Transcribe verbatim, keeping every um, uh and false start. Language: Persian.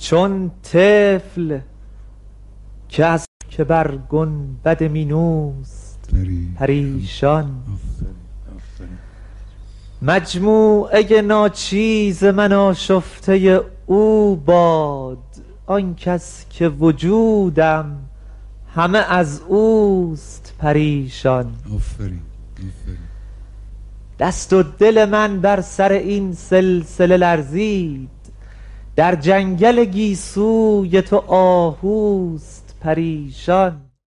چون طفل که از که بر گنبد مینوست پریشان. مجموعه ناچیز من آشفته او باد، آن کس که وجودم همه از اوست پریشان. آفرین آفرین. دست و دل من بر سر این سلسله لرزید، در جنگل گیسوی تو آهوست پریشان.